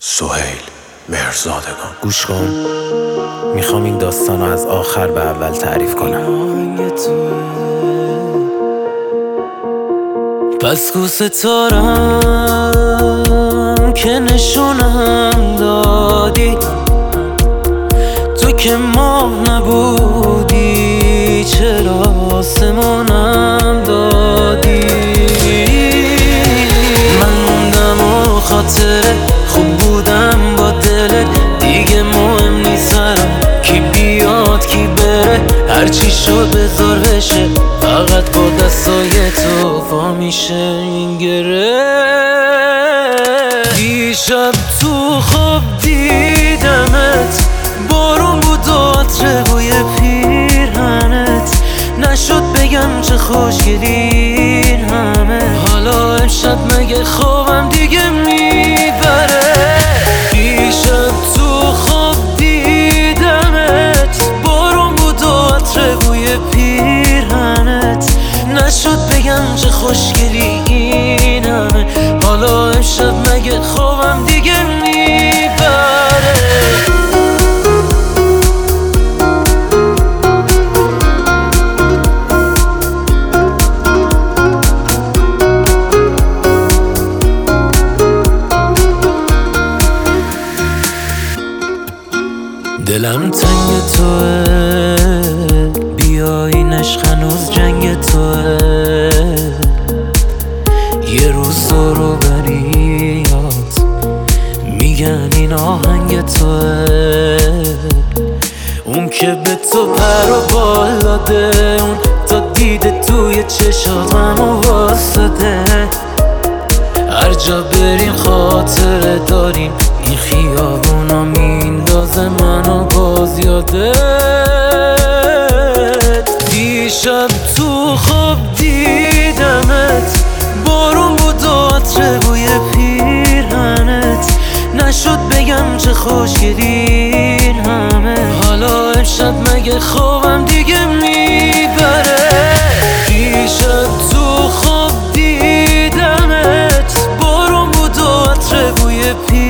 سهیل مهرزادگان. گوش کن، میخوام این داستان رو از آخر به اول تعریف کنم. پس کو ستارم که نشونم دادی، تو که ماه نبودی چرا آسمونم دادی. من موندم و خاطره خوب بودم با دلت، دیگه مهم نیست کی بیاد کی بره، هرچی شد بذار بشه، فقط با دستای تو وا میشه این گره. دیشب تو خواب دیدمت، بارون بود و عطر بوی پیرهنت، نشد بگم چه خوشگلی این همه. حالا امشب مگه خوابم دیگه میبره؟ دیشب تو خواب دیدمت، بارون بود و عطر بوی پیرهنت، نشد بگم چه خوشگلی این همه. حالا امشب مگه خوابم دیگه میبره؟ دلم تنگ توه، بیاین عشق هنوز جنگ توه، یه روز رو بریاد میگن این آهنگ توه. اون که به تو پر و بال داده، اون تا دیده توی چشات منو واسده. هر جا بریم خاطره داریم، این خیابونا میندازه منو باز یادت. دیشب تو خواب دیدمت، بارون بود و عطر بوی پیرهنت، نشد بگم چه خوشگلی این همه. حالا امشب مگه خوابم دیگه میبره؟ دیشب تو خواب دیدمت، بارون بود و عطر بوی پیرهنت،